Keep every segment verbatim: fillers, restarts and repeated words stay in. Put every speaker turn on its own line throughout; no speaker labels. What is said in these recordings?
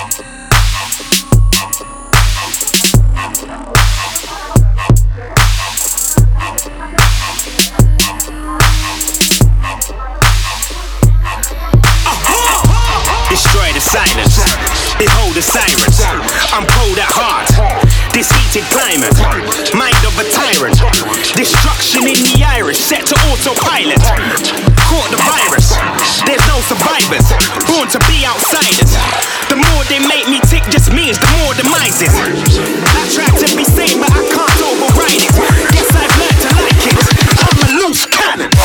Destroy the silence, behold the sirens. I'm cold at heart, this heated climate. Mind of a tyrant, destruction in the iris. Set to autopilot, caught the virus. There's no survivors, born to be outsiders. The more they make me tick just means the more demises. I try to be sane but I can't override it. Guess I've learned to like it. I'm a loose cannon.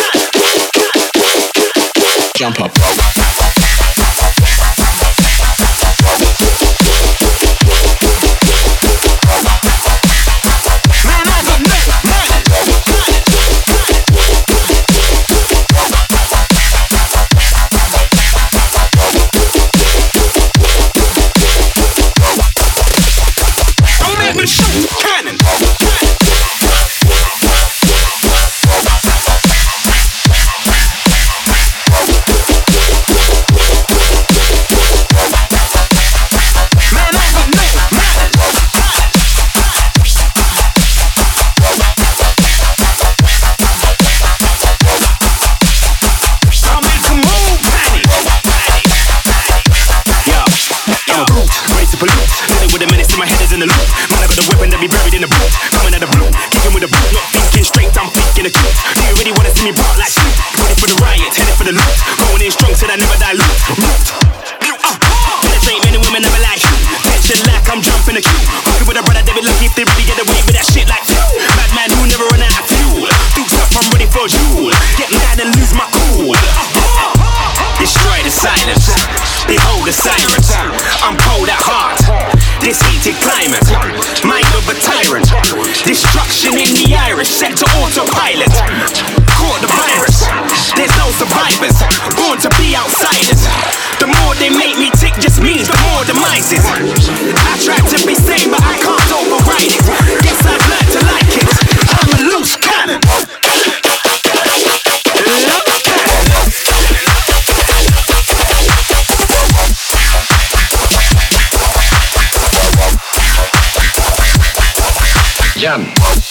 Jump up. Cannon. In the loop, man, I got a weapon that be buried in the boot. Coming out the blue, kicking with the boot, not thinking straight, I'm thinking the truth. Do you really wanna see me bark like shit? Ready for the riot, headed for the loot. Going in strong, said I never dilute. Root, uh, penetrate men and women never like you. Tension like I'm jumping the queue. Fucking with a brother, they be lucky if they really get away with that shit like you. Madman who never run out of fuel. Dukes up, I'm ready for you. Get mad and lose my cool. Destroy the silence, behold the sirens. I'm cold at heart, this heated climate. Mind of a tyrant, destruction in the iris. Set to autopilot, caught the virus. There's no survivors, born to be outsiders. The more they make me tick just means the more demises. I try to be sane but I can't override it. Guess I've learned to like it. I'm a loose cannon.
Jump.